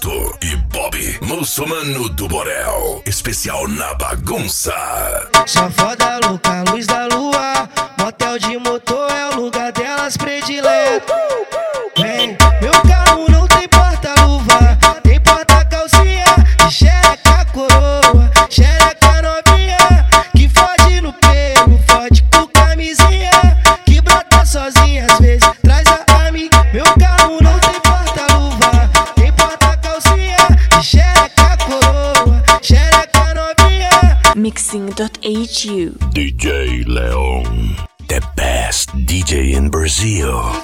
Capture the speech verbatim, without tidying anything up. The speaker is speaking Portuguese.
Neto e Bob, Muçulmano do Borel, especial na bagunça. Só foda louca, luz da lua, motel de motor é o lugar delas predileto. Vem, meu carro não tem porta-luva, tem porta-calcinha, de xereca coroa, xereca novinha, que fode no pelo, fode com camisinha, que brota sozinha às vezes, traz a amiga. Meu carro não tem porta-luva, tem porta-calcinha, de xereca coroa, xereca novinha. Mixing dot H U D J Leon, the best D J in Brazil.